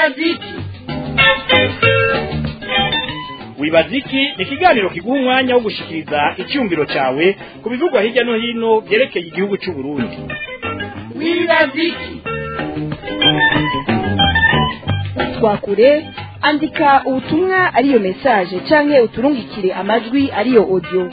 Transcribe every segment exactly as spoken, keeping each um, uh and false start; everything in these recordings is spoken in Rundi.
wibaziki wibaziki ni ikiganiro kiguha umwanya wo gushikiriza icyumviro cyawe ku bivugwa hirya no hino byerekeye igihugu cy'u Burundi. Wibaziki twakure andika ubutumwa ariyo message canke uturungikire amajwi ariyo audio.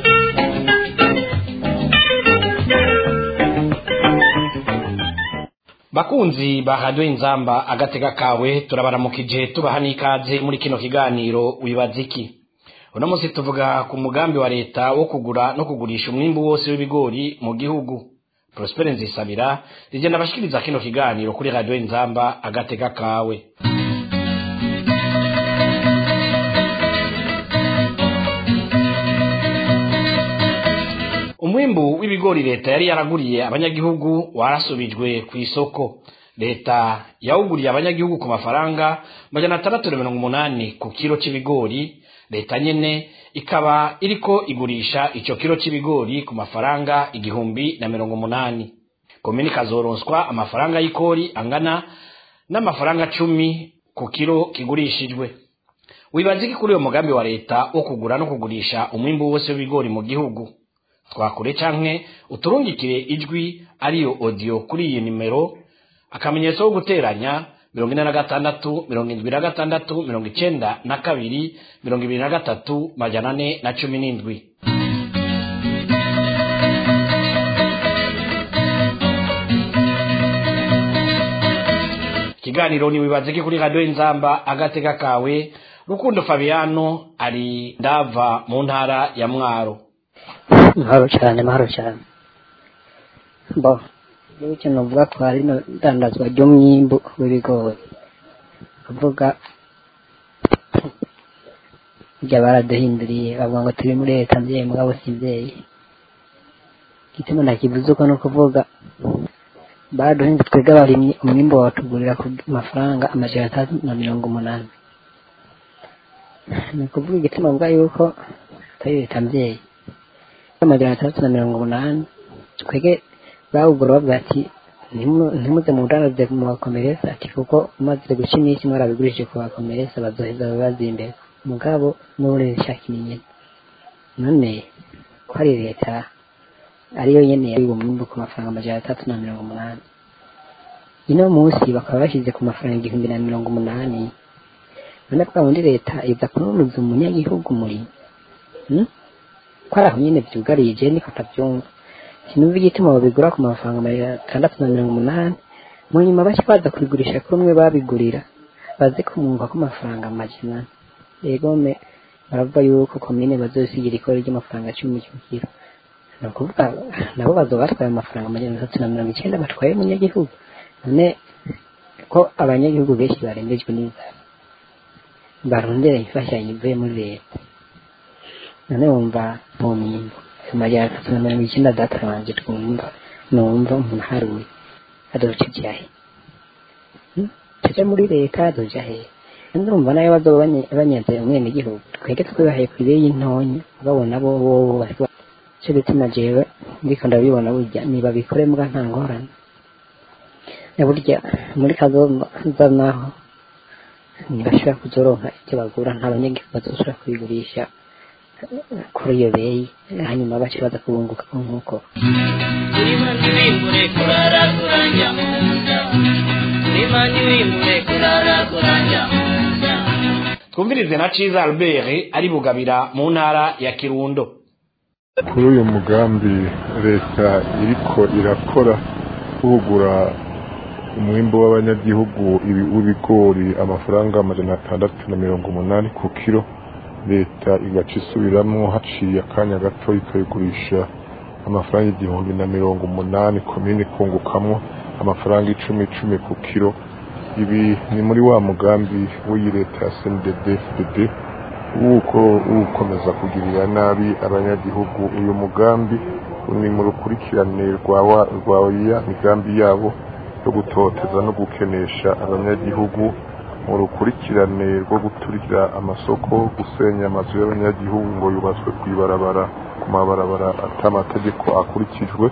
Bakunzi ba Radio Inzamba agatega kawe turabaramukije tubaha n'ikaze muri kino kiganiro wibaziki. Uno munsi tuvuga ku mugambi wa leta wo kugura no kugurisha umwimbu wose w'ibigori mu gihugu. Prosper Nzisabira rigenda bashikiriza kino kiganiro kuri Radio Inzamba agatega kawe. Umwimbu w'ibigori leta yari yaraguriye abanyagihugu warasubijwe ku isoko. Leta yawuguriye abanyagihugu ku mafaranga majana atandatu na mirongo umunani ku kilo c'ibigori. Leta nyene ikaba iriko igurisha ico kilo c'ibigori ku mafaranga igihumbi na mirongo umunani. Komini kazoronswa amafaranga y'ikori angana n'amafaranga cumi ku kilo kigurishijwe. Wibaziki kuri uyo mugambi wa leta wo kugura no kugurisha umwimbu wose w'ibigori mu gihugu. Twakure canke uturungikire ijwi ariyo audio kuri iyi nimero akamenyetso ko guteranya mirongo ine na gatandatu mirongo indwi na gatandatu mirongo icenda na kabiri mirongo ibiri na gatatu majana ane na cumi n'indwi. Kiganiro ni wibaziki kuri Radio Inzamba agatega kawe. Rukundo Fabiano ari Ndava mu ntara ya Mwaro. Mahoro cyane mahoro cyane bo y'icyo novuga ko ari no dandazwa ryo mwimbu w'ibigori avuga ijya baraduhinduriye bavuga ngo turi muri leta mvyeyi mugabo simvyeyi gituma nakivuze uko no kuvuga baraduhinduriye twebwe abarimyi umwimbu watugurira ku mafaranga amajana atatu na mirongo umunani ni kuvuga igituma mvuga yuko turi leta mvyeyi amajana atandatu na mirongo umunani twege bawugura bavuga ati ntimuze mu ndanaze mu bakomeresa ati kuko umaze guca iminsi mwarabigurishije ku bakomeresa bazoheza bazimbere mugabo n'uri shakininye none ko ari leta ariyo nyene yari umwimbu ku mafaranga amajana atandatu na mirongo umunani ino munsi bakaba bashyize ku mafaranga igihumbi na mirongo umunani none kwa wundi leta iza kununuza umunyagihugu muri hmm? Kwa aho nyene vyugarije niko tavyumva sinumva igituma babigura ku mafaranga amajana atandatu na mirongo umunani mu nyuma bashi baza kubigurisha kuri umwe babigurira baze kumumva ko amafaranga amajana yego me baravuga yuko komine bazosigira ikora ry'amafaranga cumi ku kilo no kuvuga nabo bazobatwaye amafaranga amajana atatu na mirongo icenda batwaye mu nyagihugu none ko abanyagihugu benshi barembejwe n'inzara barondera imfashanyo ivuye muri leta none wumva mu myimbo amajana atatu na mirongo icenda data wanje twumva numva umuntu haruye adoce jahe tuje muri leta adoja he ndumva nayo bazoba banyaze umwene igihugu twege twibahaye kwibeye intonya babona bo bo cyo bituma jewe ndiko ndabibona burya niba bikore mbwa nta ngorane burya muri kazoza naho ntibashobora kuzoronka icyo bagura nta banyagihugu bazoshobora kubigurisha kuri iyo beyi hanyuma bace baza kubunguka nk'uko twumvirize na Ciza Albert ari Bugabira mu ntara ya Kirundo. Kuri uyu mugambi leta iriko irakora kugura umwimbo w'abanyagihugu w'ibigori amafaranga amajana atandatu na mirongo umunani ku kilo leta igaca isubiramwo haciye akanya gato ikayigurisha amafaranga igihumbi na mirongo umunani komine kungukamwo amafaranga icumi icumi ku kilo. Ibi ni muri wa mugambi w'iyi leta ya C N D D F D D uko ukomeza kugirira nabi abanyagihugu. Uyu mugambi ni mu rukurikirane rwa rwa ya migambi yabo yo gutoteza no gukenesha abanyagihugu mu rukurikirane rwo guturira amasoko gusenya amazu y'abanyagihugu ngo yubatswe kwibarabara ku mabarabara atamategeko akurikijwe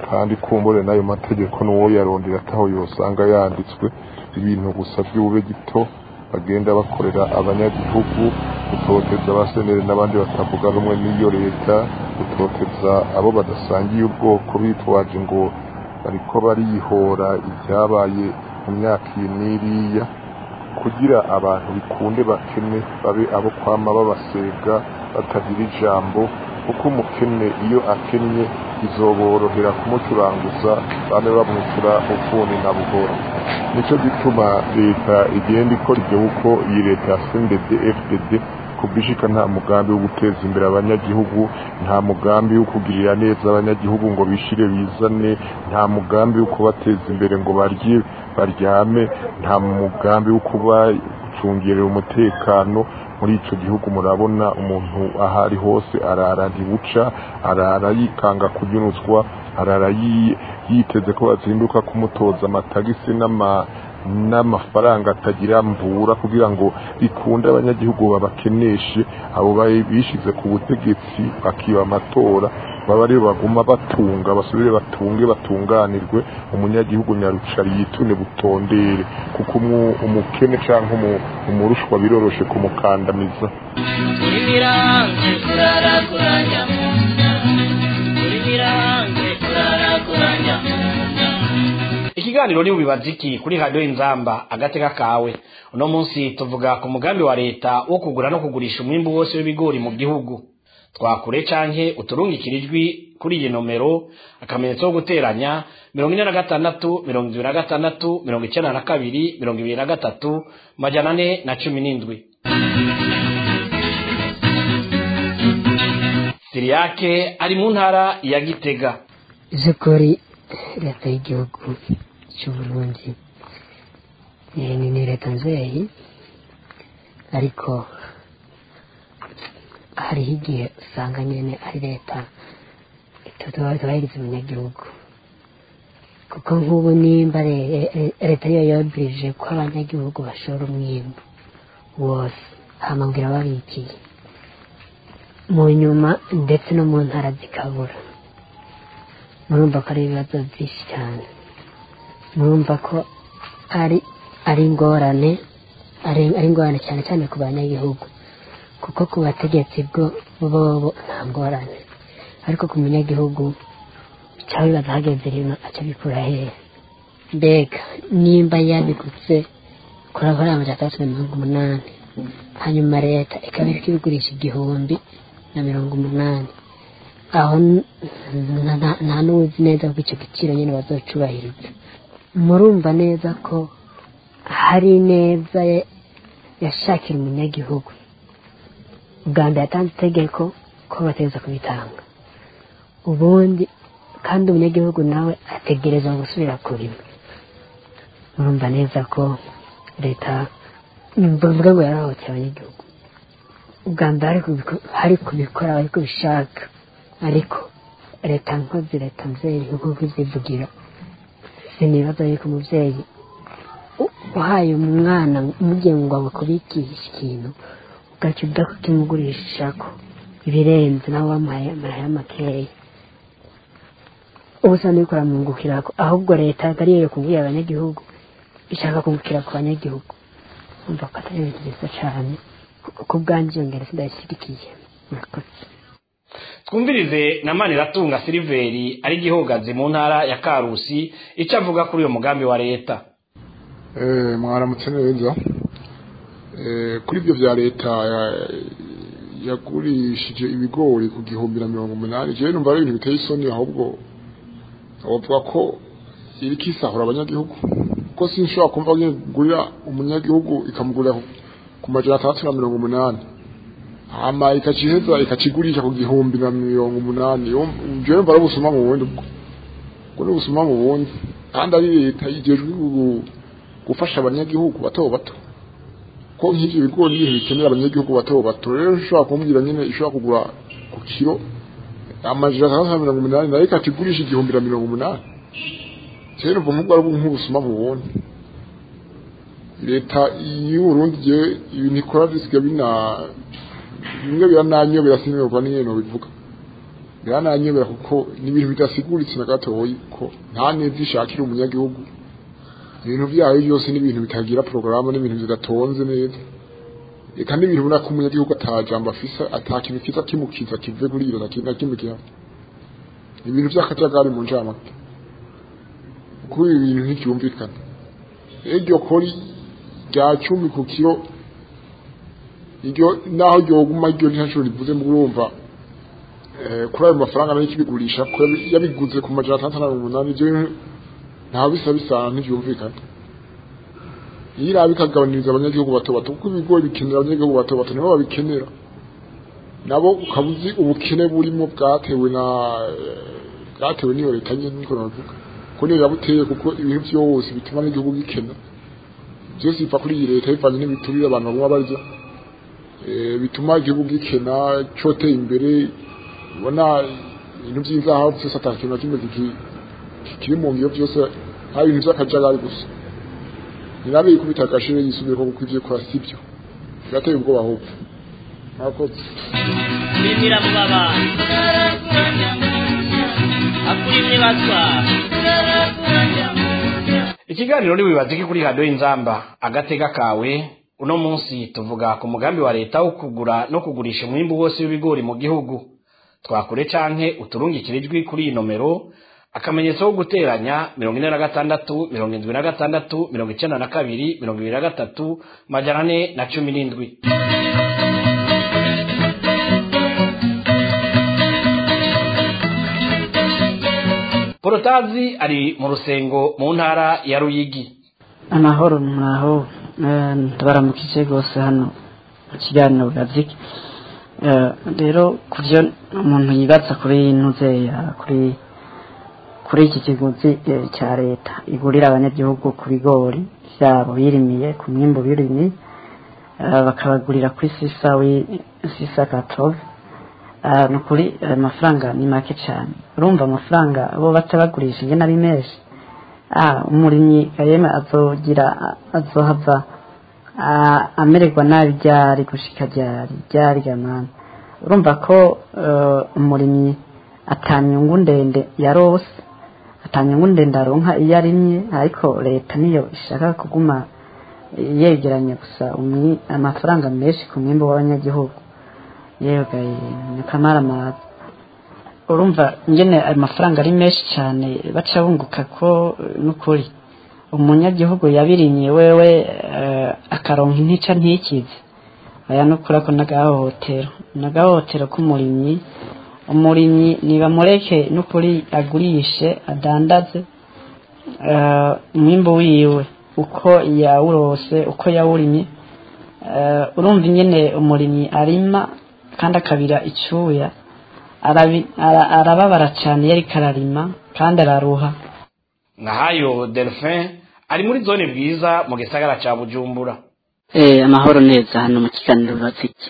kandi kumbure n'ayo mategeko n'uwo yarondera ataho yosanga yanditswe ibintu gusa by'ube gito bagenda bakorera abanyagihugu gutoteza abasenere n'abandi batavuga rumwe n'iyo leta gutoteza abo badasangiye ubwoko bitwaje ngo bariko barihora ibyabaye mu myaka iyi n'iriya kugira abantu bikunde bakene babe abo kwama babasega batagira ijambo kuko umukene iyo akennye bizoborohera kumucuranguza bane bamwishyura ufuni na buhoro nico gituma leta igenda ikora ibyo uko iyi leta ya C N D D F D D kubishika nta mugambi wo guteza imbere abanyagihugu nta mugambi wo kugirira neza abanyagihugu ngo bishire bizane nta mugambi wo kubateza imbere ngo barye baryame nta mugambi wo kuba gucungirira umutekano muri ico gihugu. Murabona umuntu ahari hose arara ntibuca arara yikanga kunyunuzwa arara yiteze ko bazinduka kumutoza amatagisi n'ama n'amafaranga atagira mvura kugira ngo bikunde abanyagihugu babakeneshe abo bishize ku butegetsi bakiba amatora baba ari baguma batunga basubire batunge batunganirwe umunyagihugu nyarucari yitune butondere kuko umukene canke umurushwa biroroshe kumukandamiza. Ikiganiro ni ubibaziki kuri radio Inzamba agateka kawe. Uno munsi tuvuga ku mugambi wa leta wo kugura no kugurisha umwimbu wose w'ibigori mu gihugu. Twakure canke uturungikirijwi kuri iyi nomero akamenyetso ko guteranya mirongo ine na gatandatu mirongo ibiri na gatandatu mirongo icyenda na kabiri mirongo ibiri na gatatu majana ane na cumi n'indwi. Siriyake ari mu ntara ya Gitega. Zikori leta y'igihugu cy'u Burundi ni ni leta nzeyi ariko hari igihe usanga nyene ari leta itatubahiritse umunyagihugu kuko nk'ubu nimba leta yo yobirije ko abanyagihugu bashora umwimbu wose hamambwira babikiye mu nyuma ndetse no mu ntara zikabura. Murumva ko ari ibibazo byinshi cyane, murumva ko ari ari ingorane ari ari ingorane cyane cyane ku banyagihugu kuko ku bategetsi bwo bobo nta ngorane ariko ku munyagihugu cyari bazahageze rino aca bikura hehe. Mbega nimba yabigutse kora kora amajana atatu na mirongo umunani hanyuma leta ikaba iriko ibigurisha igihumbi na mirongo umunani aho nta n'uzi neza ko icyo giciro nyine bazocubahiriza. Murumva neza ko hari neza yashakira umunyagihugu ubwa mbere yatanze itegeko ko bategereza kubitanga ubundi kandi umunyagihugu nawe ategereza gusubira kurima. Murumva neza ko leta mvuga ngo yarahotse abanyagihugu ubwa mbere hari kubikora bari kubishaka ariko leta nkozi leta mvyeyi nk'uko zivugira sinibaza yuko umuvyeyi uhaye umwana umugiye ngo abakubikisha ikintu ugaca udako kimugurishako ibirenze nawe wamuhaye amahera makeya ubusa nibikora mwungukirako ahubwo leta atari yo kubwira abanyagihugu ishaka kungukira ku banyagihugu. Umva ko atari ibintu byiza cane kuko bwanje ngere sindayishyigikiye. Murakoze. Twumvirize na Maniratunga Siliveri ari gihogaze mu ntara ya Karusi icyo avuga kuri uyo mugambi wa leta. Eh mwaramutse neza. Eh kuri ibyo bya leta yagurishije ibigori ku gihumbi na mirongo umunani je numva ari ibintu biteye isoni ahubwo abavuga ko iri kisahura abanyagihugu ko sinshobora kumva ngurira umunyagihugu ikamugurira ku majana atatu na mirongo umunani ama ikachiheza ikachigurisha ku gihumbi na mirongo umunani jewe mbara busuma mu bundi ubwo ni busuma mu bundi kandi ari leta yigejwe gufasha abanyagihugu bato bato ko nk'ivyo bigori bikenera abanyagihugu bato bato rero ushobora kumbwira nyine ishobora kugura ku kiro amajana atatu na mirongo umunani nayo ikachigurisha igihumbi na mirongo umunani jewe numva nk'ubwo ari nk'ubusuma mu bundi. Leta y'u Burundi je ibintu ikora bisiga bina bimwe birananyo birasinirwa n'ingene bivuga birananyobera kuko n'ibintu bidasiguritse na gatoyi ko nta neza ishakira umunyagihugu ibintu byayo byose n'ibintu bitagira porogaramu n'ibintu bidatonze neza eka n'ibintu ubona ko umunyagihugu atajambo afisa atakintu kiza kimukiza kive kuri iyo na kimwe gihari ibintu by'akajagari mu njamake kuri ibi bintu ntibyumvikana iryo kori rya cumi ku kiro iryo naho ryoguma iryo ntacyo rivuze mu urumva kuri ayo mafaranga nayo ikibigurisha ko yabiguze ku majana atandatu na mirongo umunani ibyo ntaho bisa bisana ntibyumvikana iyo iraba ikagabaniriza abanyagihugu bato bato kuko ibigori bikenera abanyagihugu bato bato nibo babikenera nabo ukabuzi ubukene burimo bwatewe na bwatewe n'iyo leta nyine niko navuga ko niyo yabuteye kuko ibintu byose bituma n'igihugu gikena byose biva kuri iyi leta bivanye n'ibiturire abantu baguma barya bituma igihugu gikena cyoteye imbere ubona ibintu by'inzahabu byose atakintu na kimwe kiri mu ngiro byose nta bintu by'akajagari gusa nirabe ikubita agashire yisubire ko kuko ivyo kora sibyo birateye ubwoba ahubwo mwakoze bimira mu baba akurimye batwa ikiganiro ni wibazike kuri radio Inzamba agatega kawe uno munsi tuvuga ku mugambi wa leta wo kugura no kugurisha umwimbu wose w'ibigori mu gihugu twakure canke uturungikire ijwi kuri iyi nomero akamenyetso ko guteranya mirongo ine na gatandatu mirongo indwi na gatandatu mirongo icenda na kabiri mirongo ibiri na gatatu majana ane na cumi n'indwi. Porotazi ari mu Rusengo mu ntara ya Ruyigi. Amahoro mwaho ndabaramukije gose hano kiganiro gaziki rero kuvyo umuntu yibaza kuri intuze ya kuri kuri iki kiguzi cya leta igurira abanyagihugu ku bigori byabo birimiye ku mwimbo birimi bakabagurira kuri sisa wi sisa katove no kuri amafaranga ni make cyane urumva amafaranga bo batabagurisha nge nari menshi ah umurimyi kayema azogira azohava amererwa nabi byari gushika byari byari gamana urumva ko umurimyi atanyungu ndende yarose atanyungu ndende aronka iyo arimye ariko leta niyo ishaka kuguma yegeranya gusa umwi amafaranga menshi ku mwimbo w'abanyagihugu yega nikamara amazi urumva ngene amafaranga ari menshi cyane baca bunguka ko n'ukuri umunyagihugu yabirinye wewe akaronka intica ntikize aya nukura ko nagahohotero nagahohotero k'umurimyi umurimyi niba mureke n'ukuri agurishe adandaze umwimbo wiwe uko yawurose uko yawurimye urumva ingene umurimyi arima kandi akabira icyuya arababara cyane yari kararima kandi araruha Nahayo Delphin ari muri zone bwiza mu gisagara ca Bujumbura. Eh amahoro neza hano mu kiganiro batiki.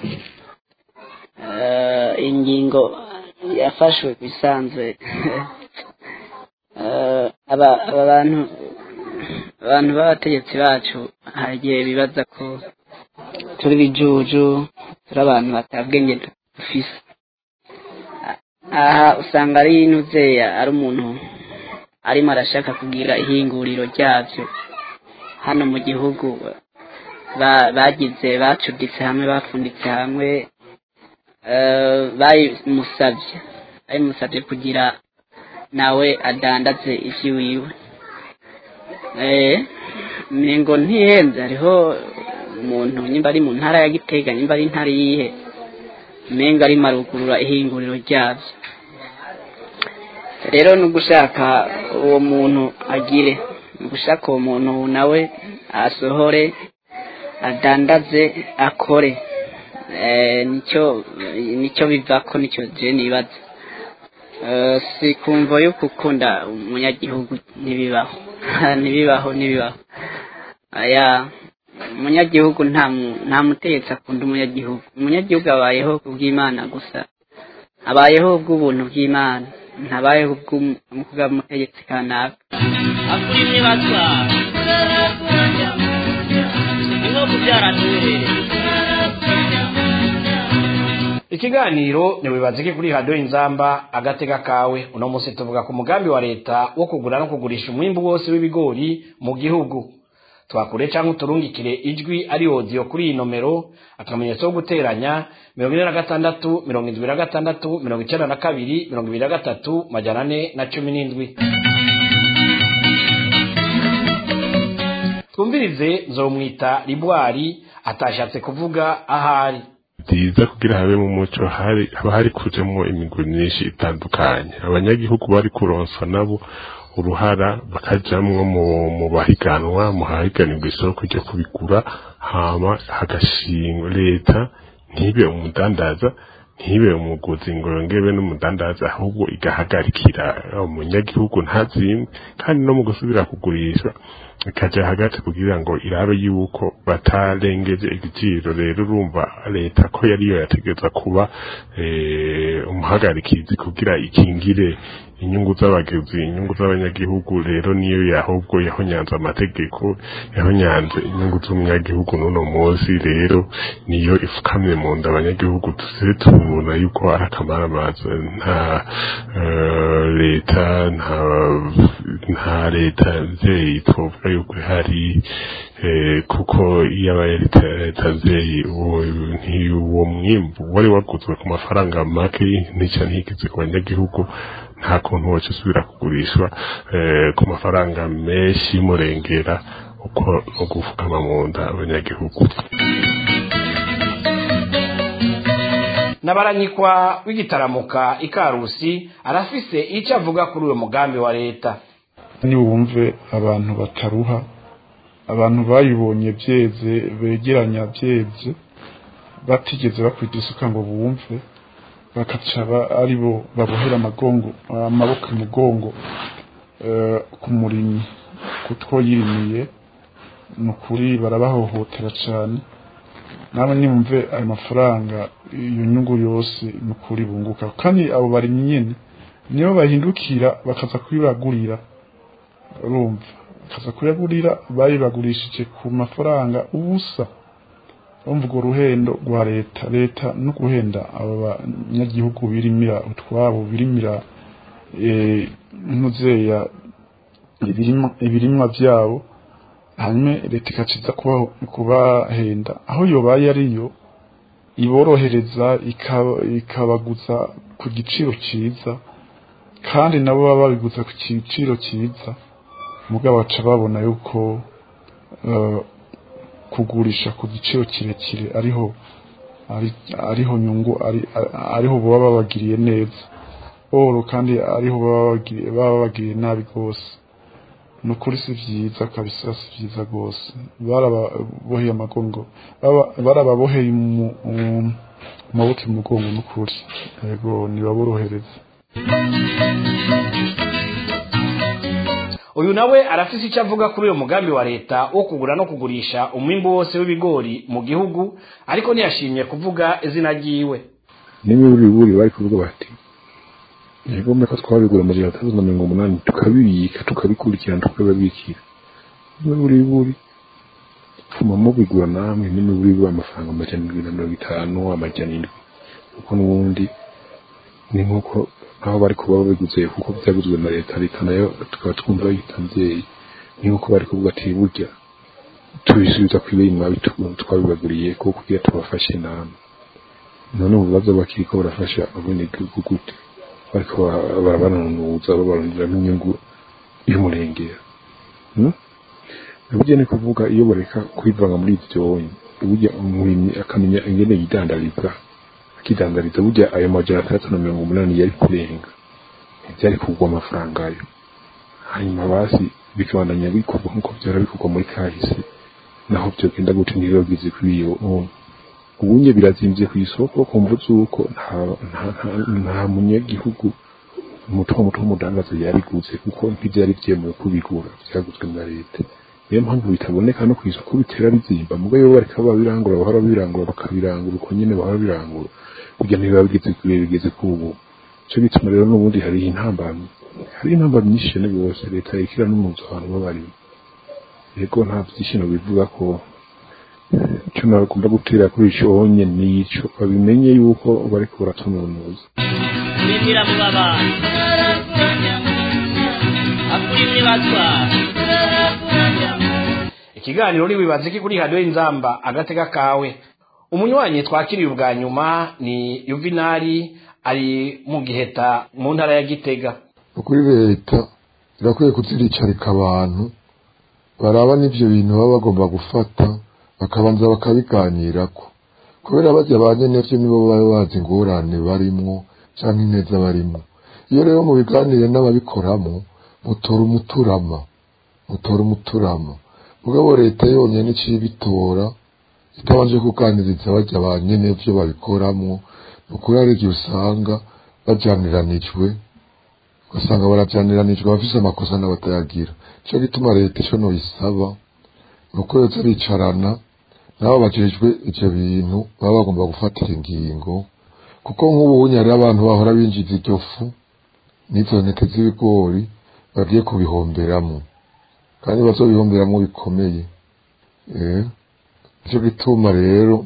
Eh ingingo yafashwe bisanzwe. Eh aba abantu abantu babategetsi bacu hagiye bibaza ko turi bijuju turi abantu batabwenge dufise. Aha usanga ari inuze ari umuntu arimo arashaka kugira ihinguriro ryavyo hano mu gihugu bagize bacuditse hamwe bafunditse hamwe bayimusavye bayimusavye kugira nawe adandaze ivyiwiwe mengo ntihenze hariho umuntu nyimba ari mu ntara ya Gitega nyimba ari ntara yihe menga ari marugurura ihinguriro ryavyo rero nugushaka uwo muntu agire nugushaka uwo muntu nawe asohore adandaze akore eh nico nico bivako nico je nibaza eh si kumva yo kukunda umunyagihugu nibibaho nibibaho nibibaho aya umunyagihugu nta nta mutegetsi akunda umunyagihugu umunyagihugu abayeho kubw'Imana gusa abayeho bw'ubuntu bw'Imana ntabayeho bw'umukuga mutegetsi kanaka akurimye batwa niho kubyara ikiganiro nibibazike kuri radio Inzamba agatega kawe. Uno munsi tuvuga ku mugambi wa leta wo kugura no kugurisha umwimbu wose w'ibigori mu gihugu. Twakure canke uturungikire ijwi ari audio kuri nomero akamenyetso cyo guteranya mirongo ine na gatandatu mirongo indwi na gatandatu mirongo icenda na kabiri mirongo ibiri na gatatu majana ane na cumi n'indwi. Twumvirize Nzomwita Ribwari atashatse kuvuga ahari. Byiza kugira habe mu muco hari haba hari kujemo imigwi myinshi itandukanye. Abanyagihugu bari kuronsa nabo uruhara bakajamwo mu bahiganwa mu hahiganirwa isoko ryo kubigura, hama hagashingwa leta ntibe umudandaza ntibe umuguzi ngo yongebe n'umudandaza, ahubwo igahagarikira umunyagihugu ntazimwe, kandi no mu gusubira kugurisha ikaja hagati kugira ngo irabe yuko batarengeje igiciro. Rero urumva leta ko yariyo yategeza kuba eh umuhagarikizi kugira ikingire inyungu z'abagezi inyungu z'abanyagihugu. Rero niyo yahubwo yahonyanze amategeko, yahonyanze inyungu z'umunyagihugu n'uno munsi. Rero niyo ifukamye mu nda abanyagihugu, tuze tubona yuko ari akamaramaza. Nta uh, leta nta nta leta nzeye twovuga yuko hari eh, kuko yabaye leta nzeye uwo mwimbu wari waguzwe ku mafaranga make nica ntikize ku banyagihugu, nta kuntu wacu subira kugurishwa eh, ku mafaranga menshi murengera uko ugufukama mu nda abanyagihugu. Nabaranyikwa w'igitaramuka Ikarusi arafise icyo avuga kuri uwo mugambi wa leta. Ni wumve abantu bataruha, abantu bayibonye byeze begeranya byeze batigeze bakwita isuka ngo bumve, bakacaba aribo babohera amagongo amaboko mugongo uh, ku murimyi kutwo yirimiye. Nukuri barabahohotera cyane. Nawe nimumve ayo mafaranga iyo nyungu yose nukuri bunguka, kandi abo bari nyine niyo bahindukira bakaza kwibagurira. Urumva bakaza kuyagurira bayibagurishije ku mafaranga ubusa. Urumva urwo ruhendo rwa leta leta no guhenda aba banyagihugu birimira utwabo birimira eh ntuzeya ibirimo ibirimwa byabo, hanyuma leta ikaciza kuba kubahenda aho yobaye ariyo iborohereza ikabaguza ku giciro cyiza, kandi nabo baba babiguza ku giciro cyiza. Mugabo baca babona yuko uh, kugurisha ku giciro kirekire ariho ari, ariho nyungu ari, ariho baba babagiriye neza oro, kandi ariho baba babagiriye baba babagiriye nabi gose. Nukuri si vyiza kabisa, si vyiza gose. Barababoheye amagongo, barababoheye mu maboko mugongo. Nukuri yego nibaborohereza. Uyu nawe arafise icyo avuga kuri uyo mugambi wa leta wo kugura no kugurisha umwimbu wose w'ibigori mu gihugu, ariko ntiyashimye kuvuga izina ryiwe. N'imiburi bari kuvuga bati yego meko twabigura mu gihe atazo na mirongo umunani tukabibika tukabikurikirana tukababikira. N'imiburi buri mu bigura namwe n'imiburi bwa amafaranga amajana na mirongo itanu amajana indwi, kuko n'ubundi ni nkuko aho bari kuba babiguze kuko byaguzwe na leta leta nayo tukaba twumva yitanzeye. Ni nkuko bari kuvuga ati burya tubisubiza kwibeye mwabi twabibaguriye ko kugira tubafashe namwe. None ububazo bakiriko barafasha abone gute, bariko barabanuza babarondera inyungu y'umurengera. Hmm? Burya ni kuvuga iyo bareka kwivanga muri ibyo, burya umurimyi akamenya ingene yidandariza akidandariza, burya ayo majana atatu na mirongo umunani yari kurenga ibyari kugwa amafaranga ayo. Hanyuma basi bikabandanya bikorwa nkuko byara bikorwa muri kahise, naho byo genda gute ntibibagize kwiyo. Ubunye birazimvye ku isoko kumvuze uko nta nta munyagihugu umuto muto mudangaza yariguze kuko ntibyari byemewe kubigura, byaguzwe na leta. Niyo mpamvu bitaboneka no ku isoko bitera bizimba. Mugo yo bareka babirangura bahora birangura bakabirangura uko nyene bahora birangura kugira ntibabigize kubigeze kubu. Cyo bituma rero n'ubundi hari intambamye hari intambamye nyinshi cyane bose leta ikira n'umuzo abantu babari. Yego nta byishino bivuga ko icyo nagomba gutera kuri icyo honye nico babimenye yuko bariko baratununuza kurimira mu babana akurimye batwa ikiganiro ni wibaze ki kuri radio Inzamba agatega kawe umunywanyi twakiriye ubwa nyuma ni Yuvinari ari mu Giheta mu ntara ya Gitega kuri leta irakwiye kuziricarika abantu baraba n'ivyo bintu baba bagomba gufata bakabanza bakabiganirako kubera bajya banyenevyo nibo baba bazi ingorane barimwo canke ineza barimwo iyo rero mu biganire n'ababikoramo mutora umuturama mutora umuturama mugabo leta yonyene icibitora itabanje kuganiriza bajya banyenevyo babikoramwo ukuri ari igihe usanga bajaniranijwe ugasanga barajaniranijwe bafise amakosa n'abatayagira cyo gituma leta ico noyisaba nuko yoza bicarana nabo bajejwe ivyo bintu baba bagomba gufatira ingingo kuko nk'ubu nyari abantu bahora binjiza iryo fu n'izo ntete z'ibigori bagiye kubihomberamo kandi bazobihomberamo bikomeye eh cyo gituma rero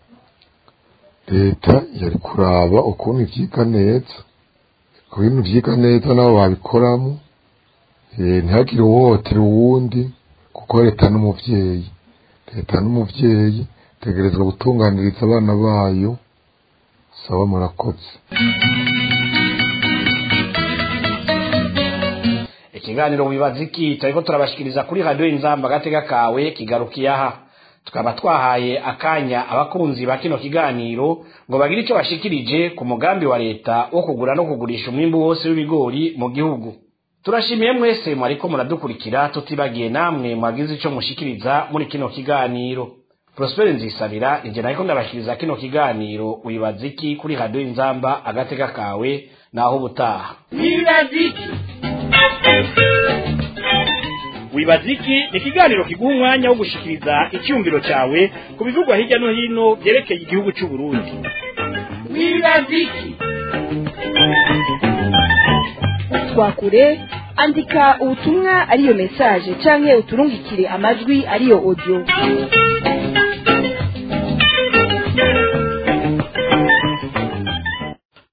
leta yari kuraba ukuntu ivyiga neza ku bintu vyiga neza nabo babikoramo eh ntihagire uwotera uwundi kuko leta n'umuvyeyi leta n'umuvyeyi tegerezwa gutunganiriza abana bayo sawa murakoze ikiganiro wibaze iki tariko turabashikiriza kuri radio Inzamba agatega kawe kigarukiye aha tukaba twahaye akanya abakunzi ba kino kiganiro ngo bagire ico bashikirije ku mugambi wa leta wo kugura no kugurisha umwimbu wose w'ibigori mu gihugu. Turashimiye mwese mwariko muradukurikira tutibagiye namwe mwagize ico mushikiriza muri kino kiganiro. Prosper Nzisabira nje nariko ndabashikiriza kino kiganiro wibaze iki kuri radio Inzamba agatega kawe naho butaha. Wibaziki Wibaziki ni kiganiro kiguha umwanya wo gushikiriza icyumviro cyawe ku bivugwa hirya no hino byerekeye igihugu cy'u Burundi. Wibaziki twakure andika ubutumwa ariyo message canke uturungikire amajwi ariyo audio